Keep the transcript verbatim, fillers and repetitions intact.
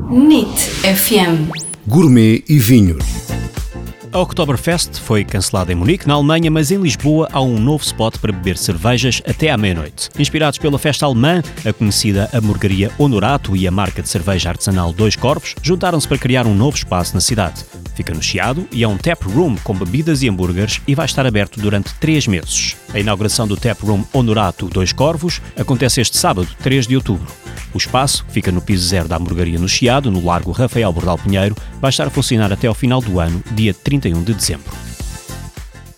N I T F M. Gourmet e vinhos. A Oktoberfest foi cancelada em Munique, na Alemanha, mas em Lisboa há um novo spot para beber cervejas até à meia-noite. Inspirados pela festa alemã, a conhecida hamburgueria Honorato e a marca de cerveja artesanal Dois Corvos juntaram-se para criar um novo espaço na cidade. Fica no Chiado e é um tap room com bebidas e hambúrgueres e vai estar aberto durante três meses. A inauguração do tap room Honorato Dois Corvos acontece este sábado, três de outubro. O espaço fica no piso zero da hamburgueria no Chiado, no Largo Rafael Bordal Pinheiro, vai estar a funcionar até ao final do ano, dia trinta e um de dezembro.